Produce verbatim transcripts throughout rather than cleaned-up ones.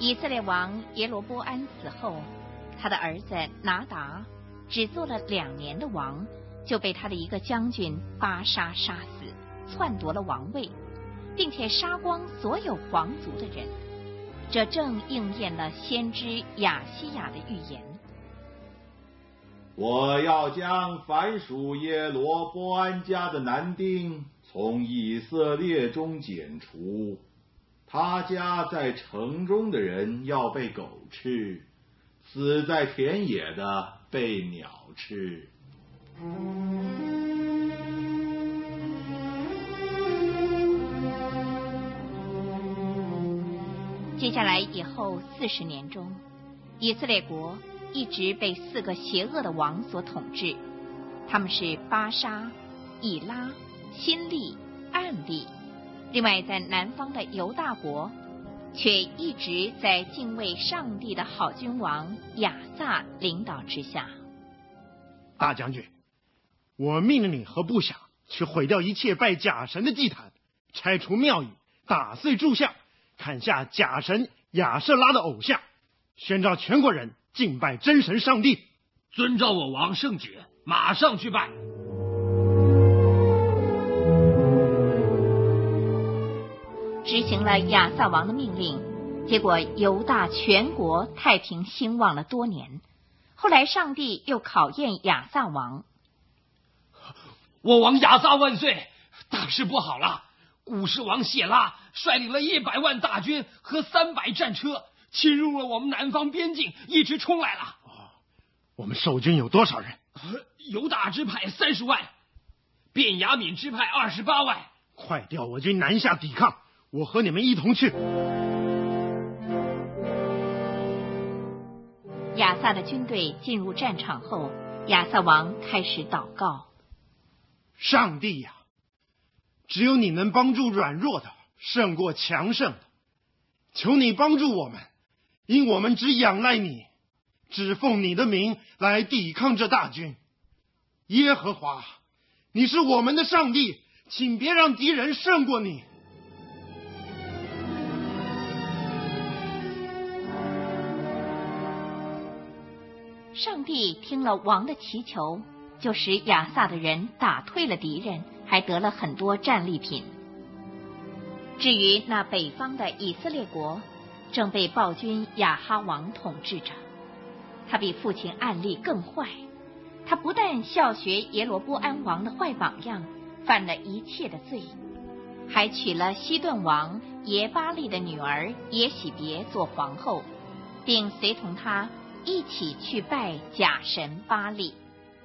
以色列王耶罗波安死后，他的儿子拿达只做了两年的王，就被他的一个将军巴沙杀死，篡夺了王位，并且杀光所有皇族的人。这正应验了先知亚西亚的预言。 我要将凡属耶罗波安家的男丁从以色列中剪除，他家在城中的人要被狗吃，死在田野的被鸟吃。 接下来以后四十年中，以色列国一直被四个邪恶的王所统治，他们是巴沙、以拉、辛利、暗利。另外在南方的犹大国却一直在敬畏上帝的好君王亚撒领导之下。 大将军，我命令你和部下去毁掉一切拜假神的祭坛，拆除庙宇，打碎柱像，砍下假神亚舍拉的偶像，宣召全国人敬拜真神上帝。 遵照我王圣旨，马上去拜。 执行了亚撒王的命令，结果犹大全国太平兴旺了多年。后来上帝又考验亚撒王。 我王亚撒万岁！大事不好了！古实王谢拉率领了一百万大军和三百战车，侵入了我们南方边境，一直冲来了。 哦，我们守军有多少人？ 犹大支派三十万，便雅悯支派二十八万。 快调我军南下抵抗，我和你们一同去。 亚撒的军队进入战场后，亚撒王开始祷告： 上帝呀，只有你能帮助软弱的胜过强盛的，求你帮助我们，因我们只仰赖你，只奉你的名来抵抗这大军。耶和华，你是我们的上帝，请别让敌人胜过你。 上帝听了王的祈求，就使亚撒的人打退了敌人，还得了很多战利品。至于那北方的以色列国，正被暴君亚哈王统治着。他比父亲暗利更坏，他不但效学耶罗波安王的坏榜样，犯了一切的罪，还娶了西顿王耶巴利的女儿耶喜别做皇后，并随同他一起去拜假神巴利。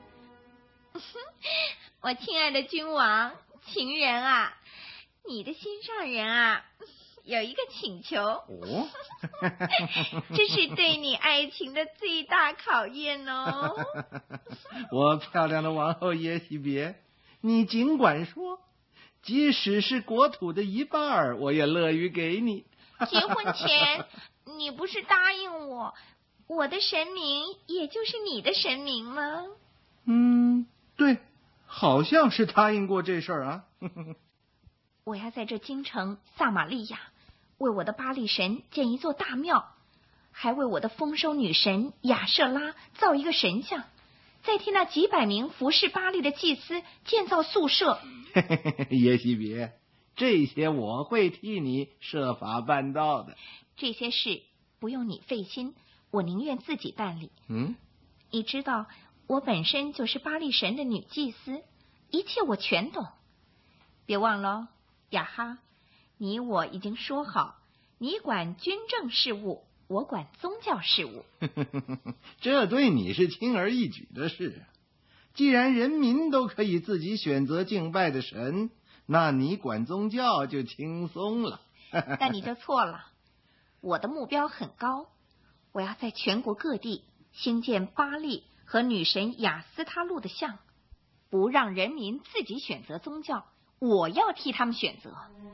我亲爱的君王，情人啊，你的心上人啊，有一个请求。 哦， 这是对你爱情的最大考验哦。 我漂亮的王后耶喜别，你尽管说，即使是国土的一半，我也乐于给你。 结婚前你不是答应我，我的神明也就是你的神明吗？ 嗯，对，好像是答应过这事儿啊。 我要在这京城撒玛利亚为我的巴力神建一座大庙，还为我的丰收女神亚舍拉造一个神像，再替那几百名服侍巴力的祭司建造宿舍。 耶喜别，这些我会替你设法办到的。 这些事不用你费心，我宁愿自己办理。 嗯， 你知道我本身就是巴力神的女祭司，一切我全懂。别忘了，亚哈，你我已经说好，你管军政事务，我管宗教事务。 这对你是轻而易举的事。既然人民都可以自己选择敬拜的神，那你管宗教就轻松了。 但你就错了，我的目标很高，我要在全国各地兴建巴力和女神雅斯他路的像，不让人民自己选择宗教，我要替他们选择。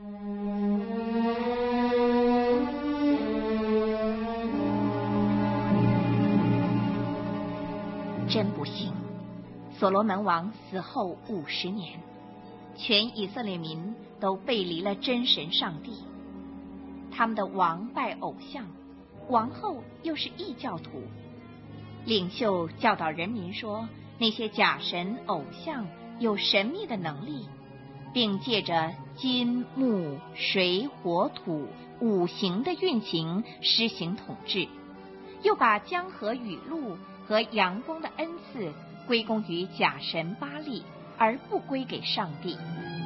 真不幸，所罗门王死后五十年，全以色列民都背离了真神上帝，他们的王拜偶像， 王后又是异教徒。领袖教导人民说，那些假神偶像有神秘的能力，并借着金木水火土五行的运行施行统治，又把江河雨露和阳光的恩赐归功于假神巴力，而不归给上帝。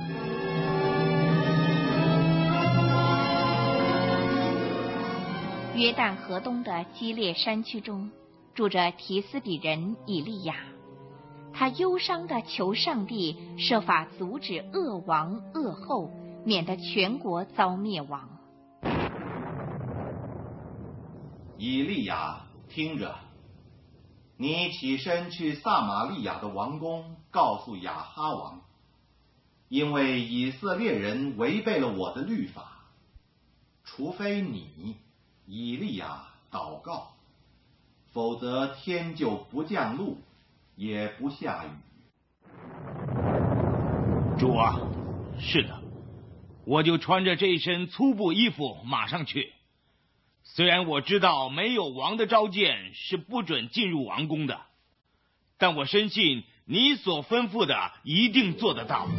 约旦河东的基列山区中住着提斯比人以利亚，他忧伤地求上帝设法阻止恶王恶后，免得全国遭灭亡。 以利亚，听着，你起身去撒玛利亚的王宫，告诉亚哈王，因为以色列人违背了我的律法，除非你以利亚祷告，否则天就不降露，也不下雨。 主啊，是的，我就穿着这身粗布衣服马上去。虽然我知道没有王的召见是不准进入王宫的，但我深信你所吩咐的一定做得到。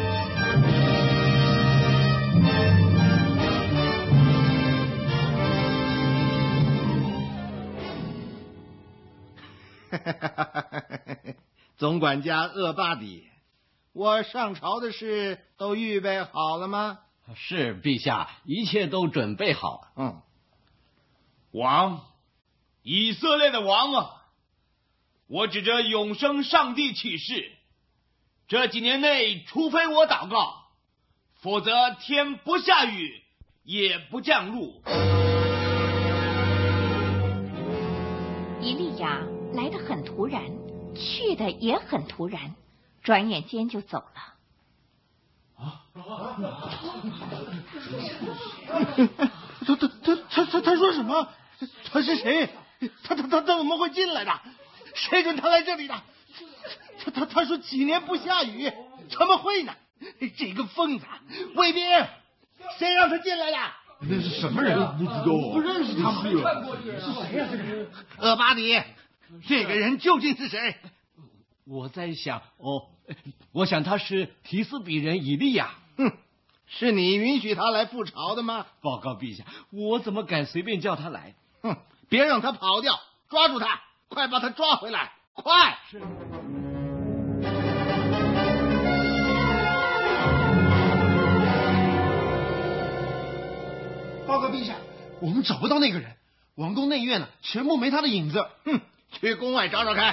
总管家厄巴底，我上朝的事都预备好了吗？ 是，陛下，一切都准备好了。 嗯， 王，以色列的王啊，我指着永生上帝起誓，这几年内，除非我祷告，否则天不下雨，也不降露。 以利亚来得很突然，去的也很突然，转眼间就走了。 啊！他他他他他他说什么？他是谁？他他他他怎么会进来的？谁准他来这里的？他他他说几年不下雨，怎么会呢？这个疯子！卫兵，谁让他进来的？ 那是什么人？不知道， 不认识他吗？ 是谁呀？这个人？厄巴底，这个人究竟是谁？ 我在想，哦，我想他是提斯比人以利亚。 哼，是你允许他来赴朝的吗？ 报告陛下，我怎么敢随便叫他来？ 哼，别让他跑掉，抓住他，快把他抓回来，快！ 是。 报告陛下，我们找不到那个人，王宫内院呢，全部没他的影子。 哼，去宫外找找看。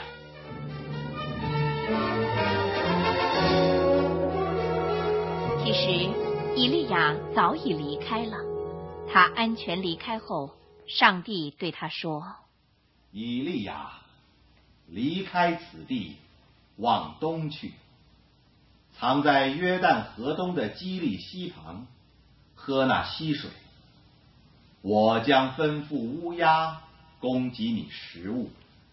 其实以利亚早已离开了，他安全离开后，上帝对他说： 以利亚，离开此地，往东去，藏在约旦河东的基利溪旁，喝那溪水。我将吩咐乌鸦供给你食物。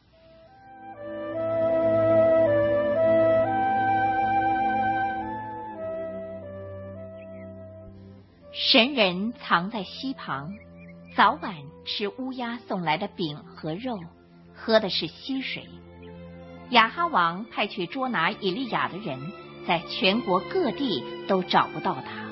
神人藏在溪旁，早晚吃乌鸦送来的饼和肉，喝的是溪水。亚哈王派去捉拿以利亚的人，在全国各地都找不到他。